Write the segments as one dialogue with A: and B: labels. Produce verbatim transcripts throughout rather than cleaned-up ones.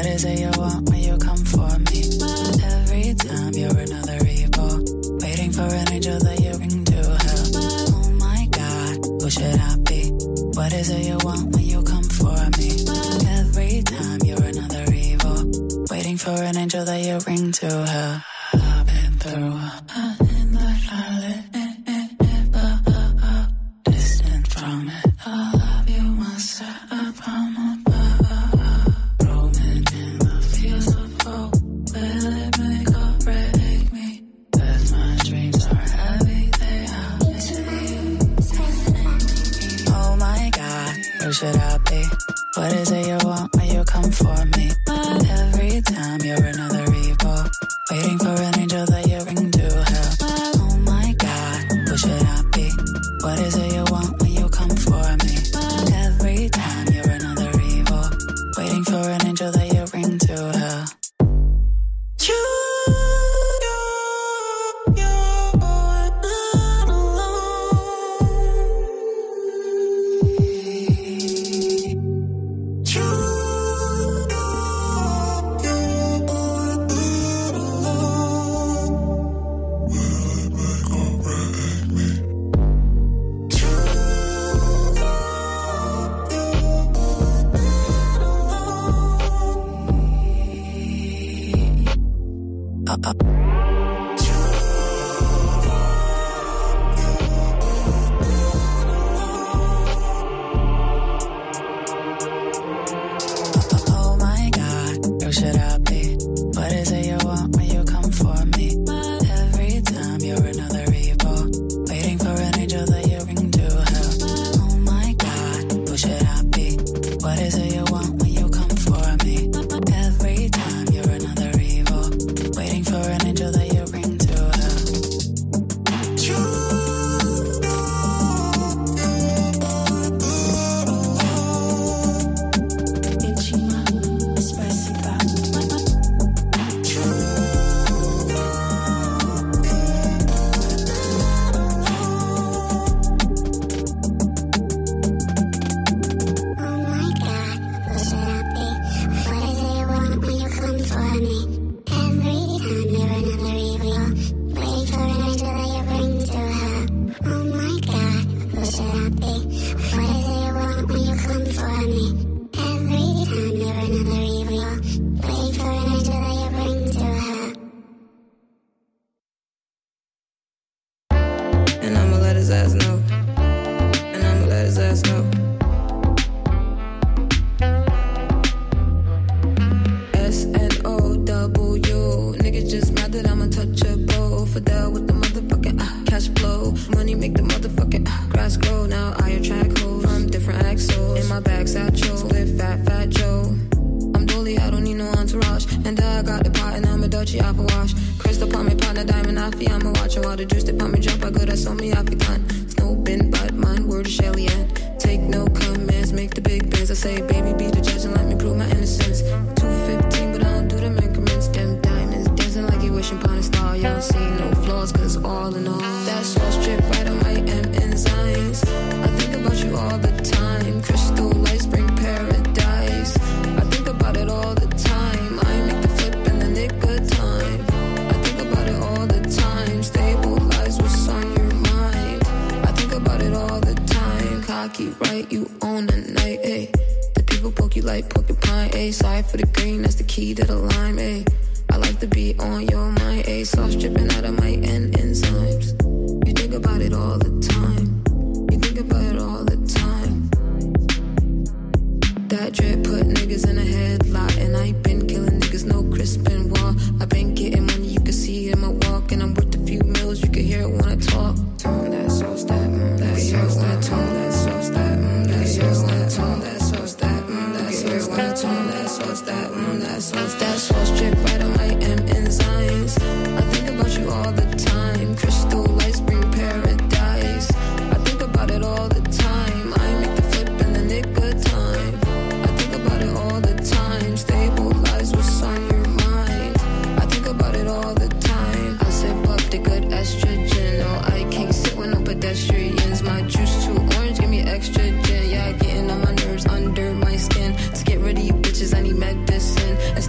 A: What is it you want when you come for me? Every time you're another evil, waiting for an angel that you bring to hell. Oh my God, who should I be? What is it you want when you come for me? Every time you're another evil, waiting for an angel that you bring to hell. I've been through in the Charlotte, distant from it. All of you must set up from above, roaming in the fields of hope. Will it make or break me? 'Cause my dreams are heavy, they have been. Oh my God, who should I be? What is it you want when you come for me? Every time you're another evil, waiting for an angel that you bring to hell. Oh my God, who should I be? What is it you want when you come for me? Every time you're another evil, waiting for an angel that you bring to hell. You, you, you're not alone. You, oh my God, who should I be? What is it you want when you come for me? Every time you're another evil, waiting for an angel that you bring to hell. Oh my God, who should I be? What is it you want when you come for me? Every time you're another evil, waiting for an angel that you bring to hell.
B: And I'ma let his ass know. And I'ma let his ass know. S N O W. Niggas just mad that I'm untouchable. Fidel with the motherfucking uh, cash flow. Money make the motherfucking uh, grass grow. Now I attract hoes from different axles. In my bag, satchel. Split fat, fat Joe. I'm Dolly, I don't need no entourage. And I got the pot and I'm a Dutchie, I for wash. Crystal palm me, partner, diamond, I feel I'm a watching while the juice, they palm me, jump, I good, I saw me, I be done. Snow bin, but mine, word of Shelly, and take no commands, make the big bands. I say, baby, be the judge and let me prove my innocence. two fifteen, but I don't do them increments. Them diamonds dancing like you wishing upon a star. You don't see no flaws, cause all in all, that sauce drip right on my M enzymes. I think about you all the time. Crystal lights bring paradise. I think about it all the time. I make the flip in the nick of time. I think about it all the time. Stabilize what's on your mind. I think about it all the time. Cocky, right? You own the night, ayy. The people poke you like porcupine, ayy. Side for the green, that's the key to the lime, ayy. I like to be on your mind, ayy. Sauce dripping out of my N enzymes. You think about it all the time. You think about it all the time. That drip put niggas in a headlock. And I ain't been killing niggas, no Crispin Wall. I been getting money, you can see it in my walk. And I'm worth a few mils, you can hear it when I talk. Tone that sauce, that, mm, that sauce, that, tone that sauce, that, mm, that sauce, that, tone that sauce, that, mm, that sauce, that, tone that sauce, that, mm, that sauce, that sauce drip right on my M enzymes. I think about you all the time. Crystal lights bring paradise. I think about it all the time. I make the flip in the nick of time. I think about it all the time. Stabilize what's on your mind. I think about it all the time. I sip up the good estrogen. No, I can't sit with no pedestrians. My juice too orange, give me extra gin. Yeah, getting on my nerves under my skin. To get rid of you bitches, I need medicine.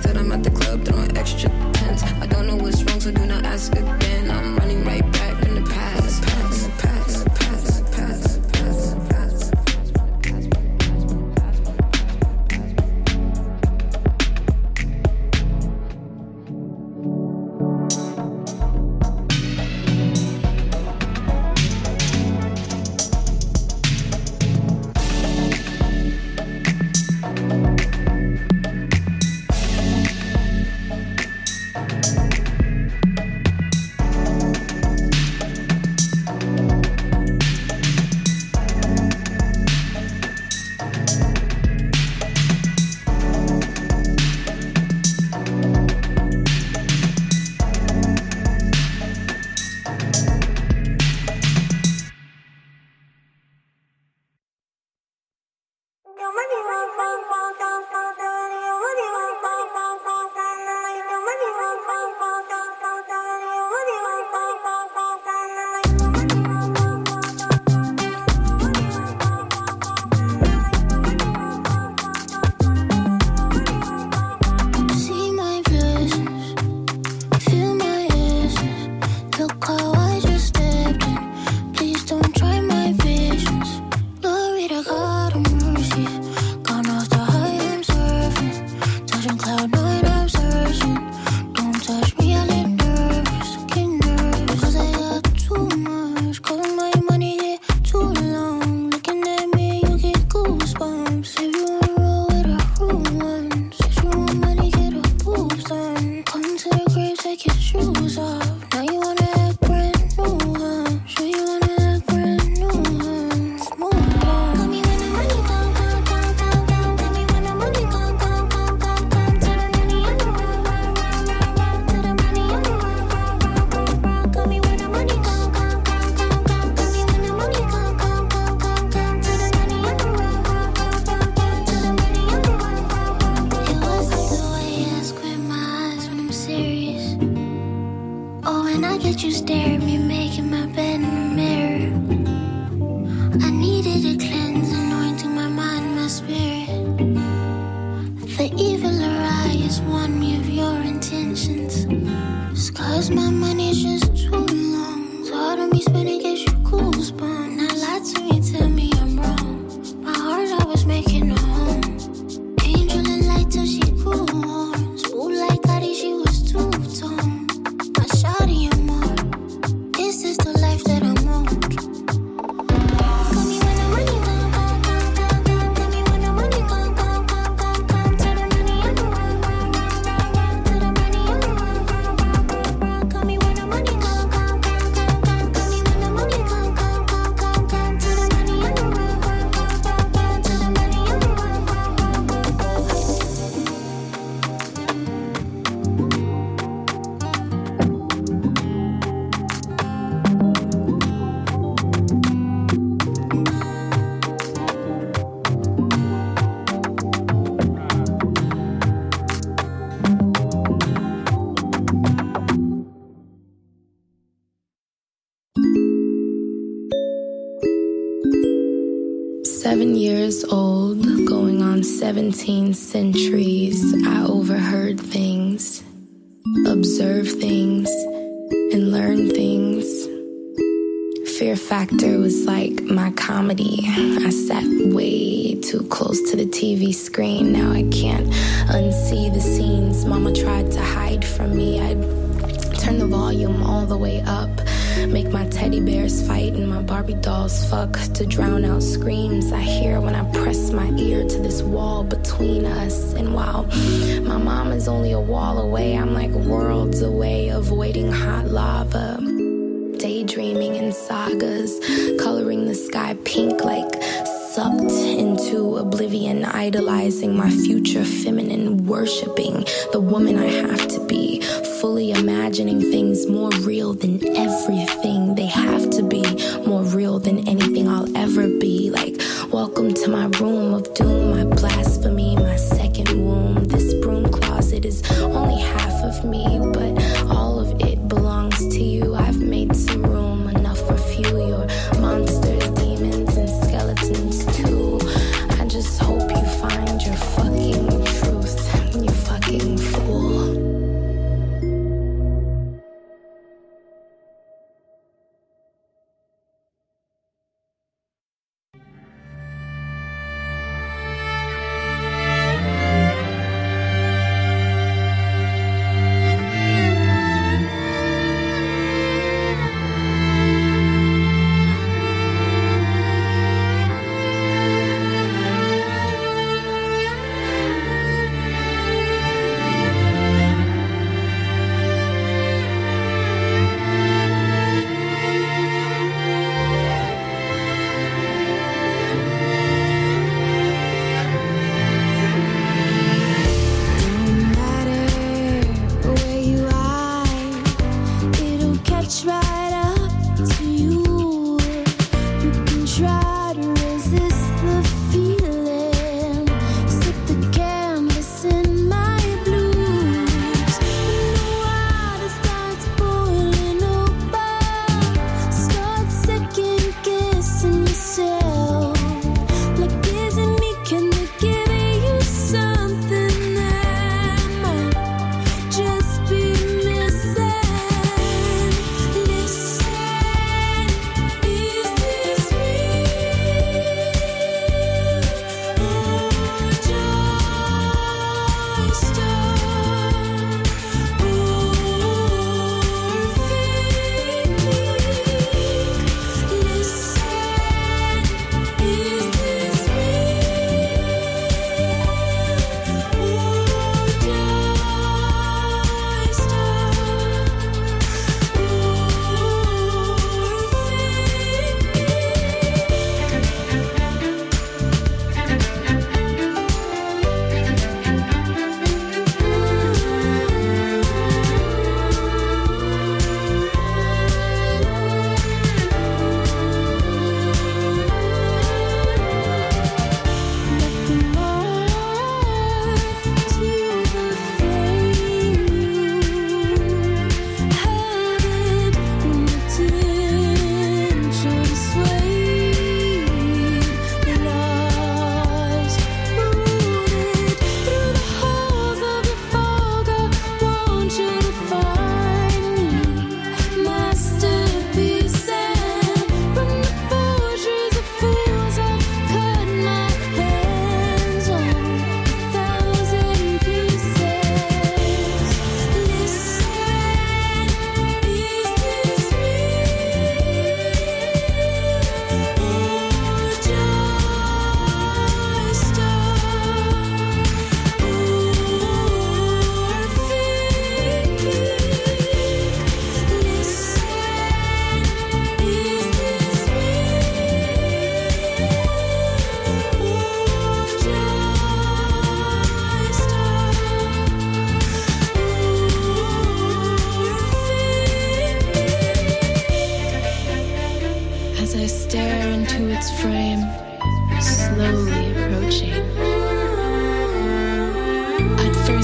C: stare at me making my bed in the mirror. I needed a cleanse, anointing my mind, my spirit. The evil arise, warn me of your intentions. Just cause my money's just too long. It's hard on me spending, gives you goosebumps. Now lie to me, tell me I'm wrong. My heart I was making a home. Angel and light till she grew warm. Spool like Gotti, she was two-tone. My shawty and more. Is this the life that I'm on? Call me when the money come, come, come, come, come. Tell me when the money come, come, come, come, come. Tell the money I'm the run, run, run, run, run. Tell the money I'm the run, run, run, run, run. Call me when the money come, come, come, come, come. Call me when the money come, come, come, come, come. Tell the money I'm the run, run, run, run, run. Tell the money I'm the run, run, run, run, run.
D: Seven years old, going on seventeen centuries, I overheard things, observed things, and learned things. Fear Factor was like my comedy. I sat way too close to the T V screen. Now I can't unsee the scenes Mama tried to hide from me. I'd turn the volume all the way up, make my teddy bears fight and my Barbie dolls fuck to drown out screams I hear when I press my ear to this wall between us. And while my mom is only a wall away, I'm like worlds away, avoiding hot lava, daydreaming in sagas, coloring the sky pink like sucked into oblivion, idolizing my future feminine, worshiping the woman I have to be, fully imagining things more real than everything. They have to be more real than anything I'll ever be. Like, welcome to my room of doom, my blasphemy, my second womb. This broom closet is only half of me, but all of it belongs to you. I've made some room, enough for few. Your monsters, demons, and skeletons too. I just hope you find your fucking truth, you fucking fool.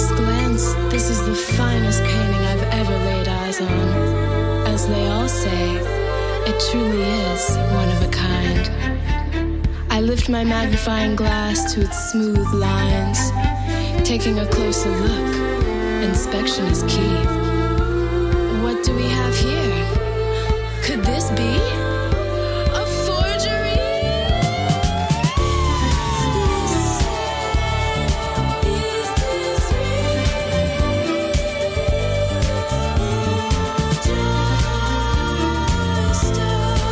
D: first glance, this is the finest painting I've ever laid eyes on. As they all say, it truly is one of a kind. I lift my magnifying glass to its smooth lines. Taking a closer look, inspection is key. What do we have here? Could this be a forgery? Is this real? Just a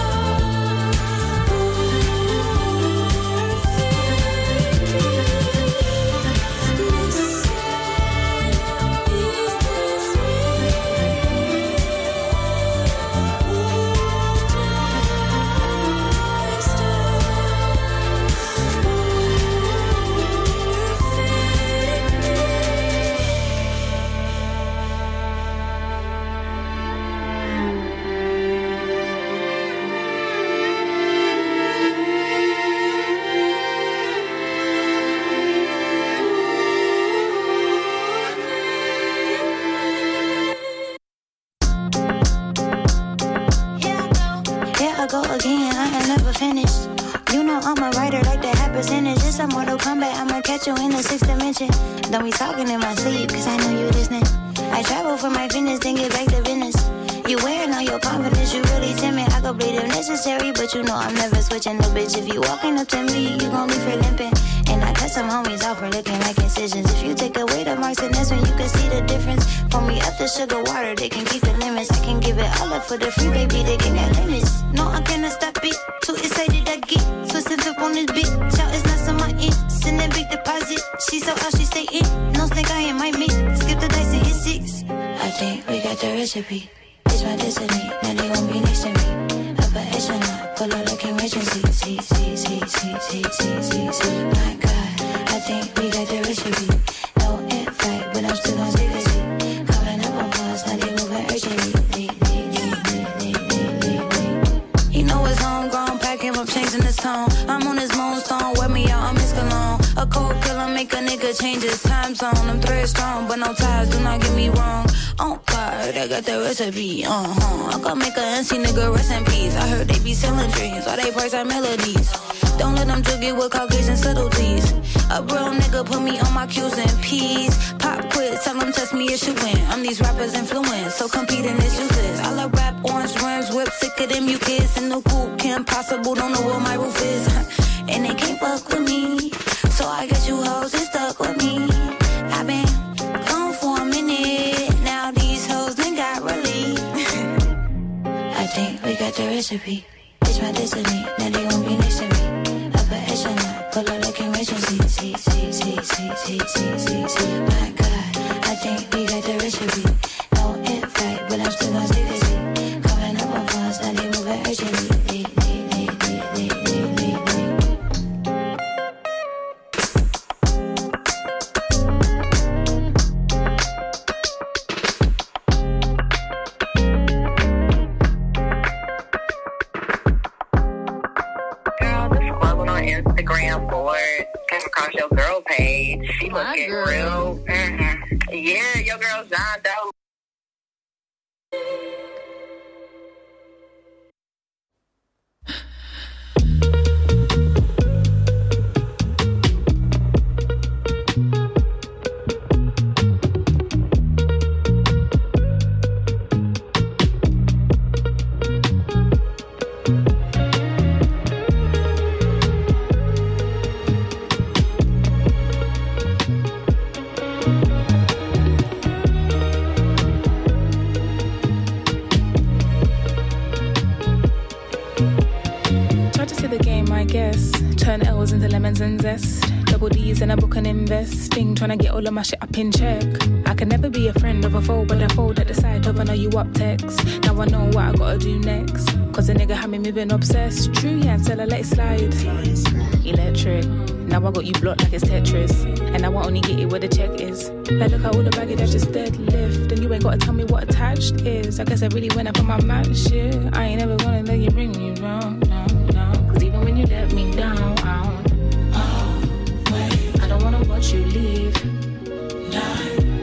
E: go again, I ain't never finished. You know I'm a writer like the high percentage. It's a Mortal Kombat, I'ma catch you in the sixth dimension. Don't be talking in my sleep, cause I know you listening. I travel for my fitness, then get back to business. You wearing all your confidence, you really timid. I go bleed if necessary, but you know I'm never switching. No bitch, if you walking up to me, you gon' leave her limping. And I cut some homies off for looking like incisions. If you take away the marks, and that's when you can see the difference. Pour me up the sugar water, they can keep the limits. I can give it all up for the free, baby, they can have limits. No, I cannot stop it, too excited I get. Twisting flip on this beat, shout it's not on my end. Send a big deposit, she so out, she stay in. No snake, I ain't my meat, skip the dice and hit six. I think we got the recipe. It's my destiny, now they won't be next to me. Upper echelon, pull out like emergency. See, see, see, see, see, see, see, see. My God, I think we got the recipe. No end fight, but I'm still on secrecy. Coming up on pause, now they moving urgently. He know it's homegrown, pack him up, changing his tone. I'm on his moonstone, wear me out, I'm his cologne. A cold killer make a nigga change his time zone. I'm thread strong, but no ties, do not get me wrong. Oh God, I got the recipe, uh-huh. I can make a N C nigga rest in peace. I heard they be selling dreams, all they price are melodies. Don't let them jug it with Caucasian subtleties. A real nigga put me on my Q's and P's. Pop quiz, tell them test me if you win. I'm these rappers' influence, so competing is useless. I love rap, orange rims, whip, sick of them you kids. In the coop, can't possible, don't know what my roof is. And they can't fuck with me, so I guess you hoes is stuck with me. I been gone for a minute, now these hoes they got relief. I think we got the recipe. It's my destiny, now they won't be next to me. Upper echelon, pull out like emergency. See, see, see, see, see, see, see, see. My God, I think we got the recipe. No end fight, but I'm still on secrecy. Coming up on phones, now they moving urgently.
F: Instagram board, came across your girl page. She
G: My
F: looking
G: girl.
F: real. Mm-hmm. Yeah, your girl John Doe.
H: Turn L's into lemons and zest. Double D's in a book and investing. Trying to get all of my shit up in check. I can never be a friend of a foe, but I fold at the side of an you up text. Now I know what I gotta do next. Cause a nigga had me moving obsessed. True, yeah, tell her let it slide. Electric. Now I got you blocked like it's Tetris. And now I only get it where the check is. Like look at all the baggage that's just deadlift. And you ain't gotta tell me what attached is. I guess I really went up on my match, yeah. I ain't ever gonna let you bring me down, no, no. Cause even when you let me down, I don't, oh, wait. I don't wanna watch you leave. Nah.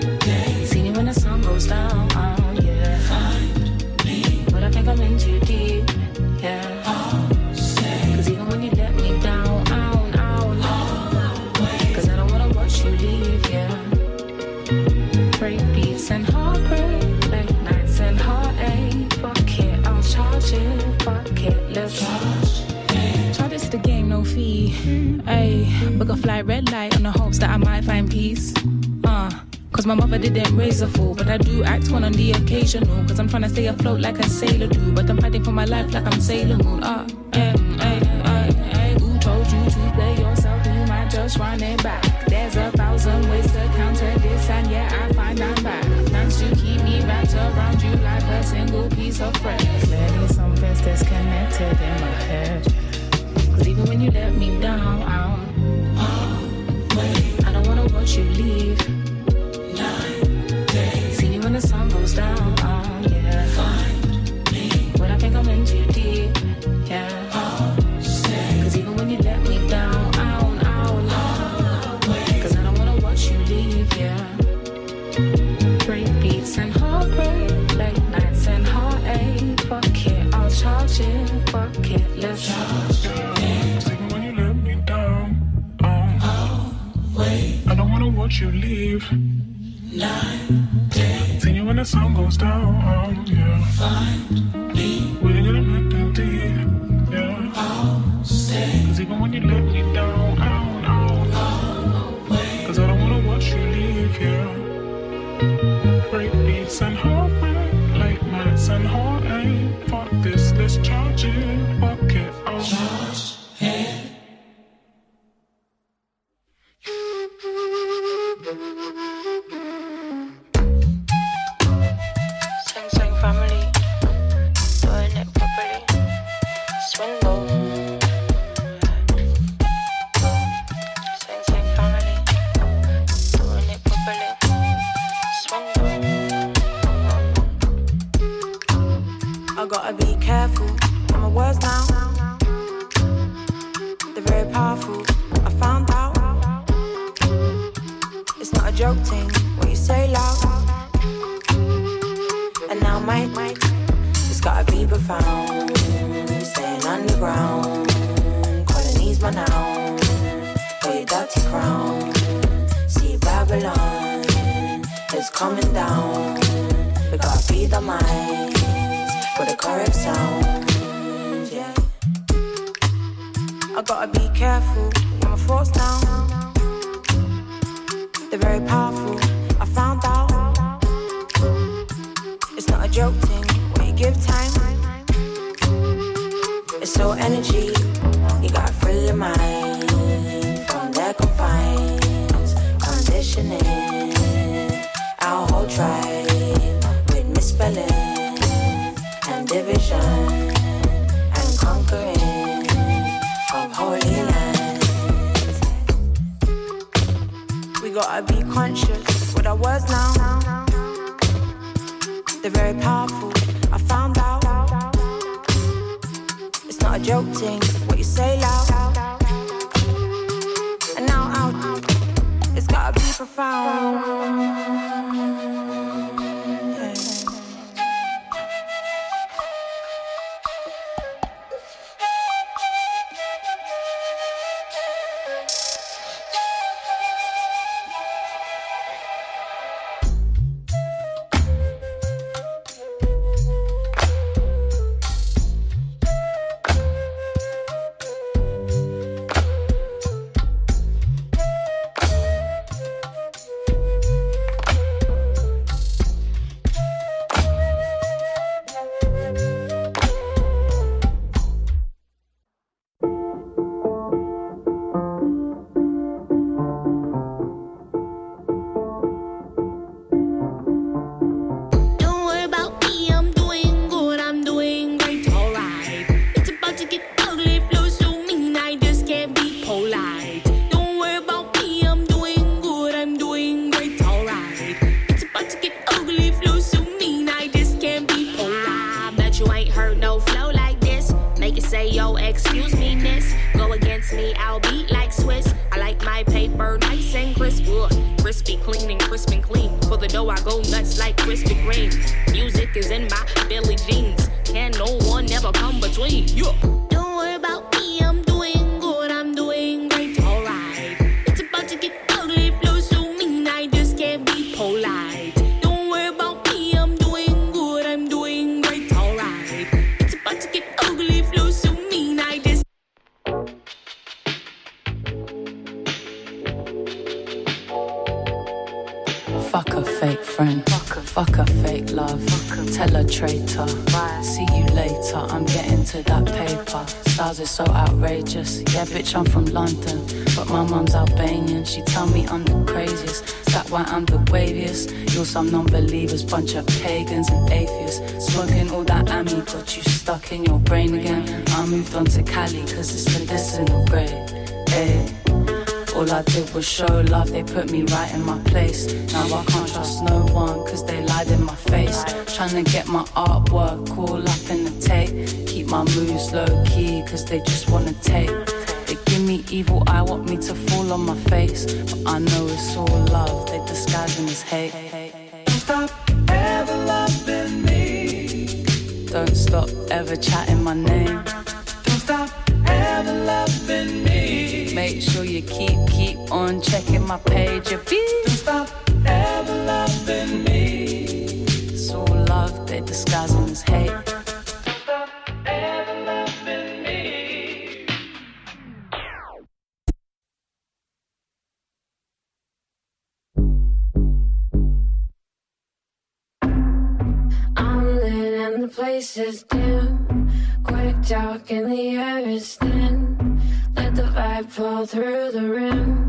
H: beats and heartbreak, late nights and heartache. Fuck it, I'll charge it. Fuck it, let's charge it. Charge it's the game, no fee. Ayy, book a flight, red light on the hopes that I might find peace. Uh. Cause my mother didn't raise a fool, but I do act one on the occasional. Cause I'm trying to stay afloat like a sailor do, but I'm fighting for my life like I'm Sailor Moon. Ah, eh, eh, eh, eh. Who told you to play yourself? You might just run it back. There's a thousand ways to counter this, and yeah, I find I'm back. Plans to keep me wrapped around you like a single piece of thread. Clearly something's disconnected in my head. Cause even when you let me down, I'll, oh, wait, I don't wanna watch you leave. See you when the sun goes down, oh, yeah. Find me when I think I'm in too deep, yeah. Oh, cause even when you let me down, I'll, I'll, I'll, cause I don't wanna watch you leave, yeah. Break beats and heartbreak, late nights and heartache. Fuck it, I'll charge it. Fuck it, let's charge it.
G: Even when you let me down, oh, oh, wait, I don't wanna watch you leave. Nine days. See you when the sun goes down, oh yeah. Find me. We're gonna make them deep, yeah. I'll stay. Cause even when you let me down, I'll, I'll, I'll wait. Cause I don't wanna watch you leave, yeah. Break beats and heartbreak, late nights and heartache. Fuck this, let's charge it. Fuck it, I'll charge it.
E: I gotta be careful with my words now. They're very powerful. I found out it's not a joke thing what you say loud. And now my mic, it's gotta be profound. Staying underground, colonies my noun. Wear your dirty crown. See Babylon, it's coming down. We gotta be the mind. For the correct sound, yeah. I gotta be careful with my thoughts now. They're very powerful, I found out. It's not a joke thing, when you give time. It's so energy, you gotta free your mind from their confines, conditioning. Our whole tribe with misspelling. Division and conquering of holy lands. We gotta be conscious with our words now. They're very powerful, I found out. It's not a joke thing, what you say loud. And now out, it's gotta be profound.
I: Polite. Don't
A: friend. Fuck a fake love. Tell a traitor. See you later. I'm getting to that paper. Stars is so outrageous. Yeah, bitch, I'm from London, but my mum's Albanian. She tell me I'm the craziest. Is that why I'm the waviest? You're some non-believers, bunch of pagans and atheists. Smoking all that ammy got you stuck in your brain again. I moved on to Cali cause it's medicinal grade. Hey. All I did was show love, they put me right in my place. Now I can't trust no one, cause they lied in my face. Trying to get my artwork all up in the tape. Keep my moves low key, cause they just wanna take. They give me evil eye, want me to fall on my face. But I know it's all love, they disguising as hate. Don't stop ever loving me. Don't stop ever chatting my name. Don't stop ever loving me. Make sure you keep, keep on checking my page. Your beat. Don't stop ever loving me. It's all love, they disguising as hate. Don't stop ever loving me.
B: I'm lit and the place is dim. Quick talk in the air is thin. Let the vibe fall through the rim.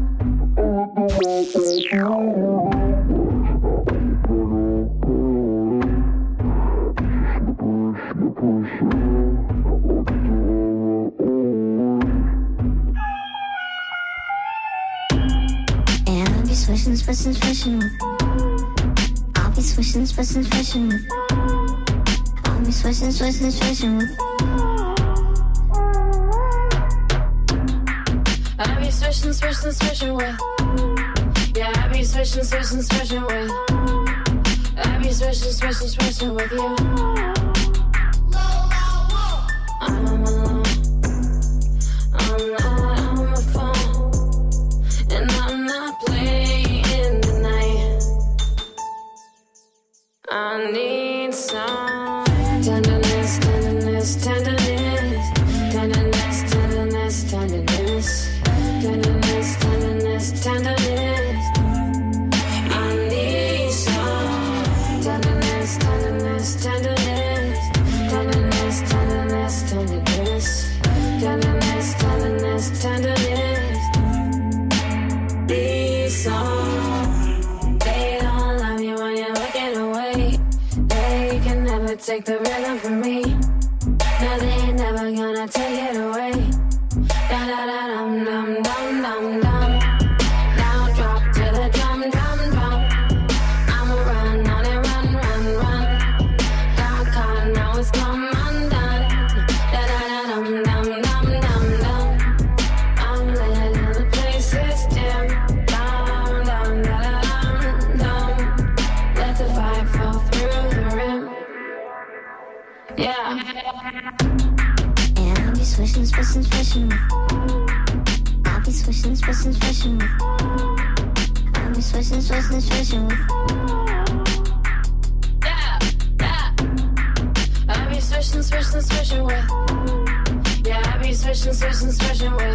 C: And I'll be swishing, swishing, swishing with. I'll be swishing, swishing, swishing with. I'll be swishing, swishing, swishing with.
B: I be swishing, swishing, swishing with. Yeah, I be swishing, swishing, swishing with. I be swishing, swishing, swishing with you. I'm alone. I'm not on my phone. And I'm not playing tonight. I need some tenderness, tenderness, tenderness. Tenderness, tenderness, tenderness. Tenderness, tenderness, tenderness. I need some tenderness, tenderness, tenderness. Tenderness, tenderness, tenderness. Tenderness, tenderness, tenderness. Need some. They don't love you when you're looking away. They can never take the rhythm from me. No, they ain't never gonna take it away. Da da da dum dum dum dum dum. Now drop to the drum drum drum. I'ma run on it, run run run. Got caught, now it's come undone. Da da da dum dum dum dum dum. I'm lit and the place is dim. Dum dum da da dum dum. Let the vibe fall through the rim. Yeah.
C: And I'll be swishing, swishing, swishing with. I'll be swishing, swishing, swishing with. I'll be swishing, swishing, swishing with.
B: Yeah, yeah. I be swishing, swishing, swishing with. Yeah, I be swishing, swishing, swishing with.